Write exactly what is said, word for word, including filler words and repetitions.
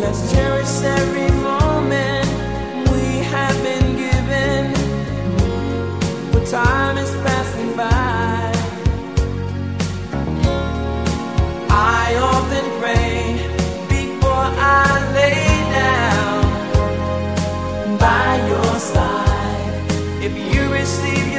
Let's cherish every moment we have been given, for time is passing by. I often pray before I lay down by your side. If you receive